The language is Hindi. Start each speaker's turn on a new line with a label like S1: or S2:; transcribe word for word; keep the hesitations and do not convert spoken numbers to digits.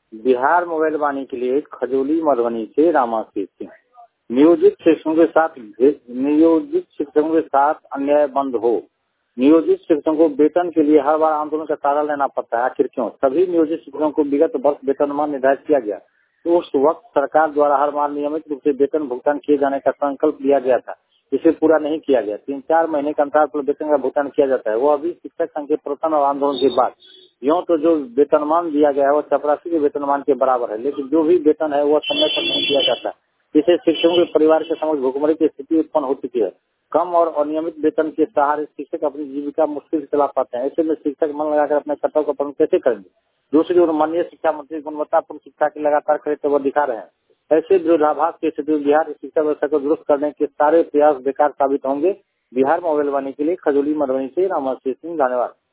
S1: बिहार मोबाइल वाणी के लिए खजौली मधुबनी से रामाशीष सिंह। नियोजित शिक्षकों के साथ नियोजित शिक्षकों के साथ अन्याय बंद हो। नियोजित शिक्षकों को वेतन के लिए हर बार आंदोलन का सहारा लेना पड़ता है, आखिर क्यों? सभी नियोजित शिक्षकों को विगत वर्ष वेतनमान निर्धारित किया गया, तो उस वक्त सरकार द्वारा हर माह नियमित रूप से वेतन भुगतान किए जाने का संकल्प लिया गया था, इसे पूरा नहीं किया गया। तीन चार महीने के अंतराल पर वेतन का भुगतान किया जाता है, वो अभी शिक्षक संघ के प्रथम और आंदोलन के बाद। यूँ तो जो वेतनमान दिया गया है वो चपरासी के वेतनमान के बराबर है, लेकिन जो भी वेतन है वो समय पर नहीं दिया जाता। इसे शिक्षकों के परिवार के समक्ष भुखमरी की स्थिति उत्पन्न हो चुकी है। कम और अनियमित वेतन के सहारे शिक्षक अपनी जीविका मुश्किल से चला पाते हैं। ऐसे में शिक्षक मन लगाकर अपने कर्तव्य का पालन कैसे करेंगे? दूसरी ओर माननीय शिक्षा मंत्री गुणवत्तापूर्ण शिक्षा की लगातार करते हुए दिखा रहे हैं। ऐसे विरोधाभास की स्थिति में बिहार की शिक्षा व्यवस्था को दुरुस्त करने के सारे प्रयास बेकार साबित होंगे। बिहार मोबाइल वाणी के लिए खजौली मधुबनी से रामाशीष सिंह। धन्यवाद।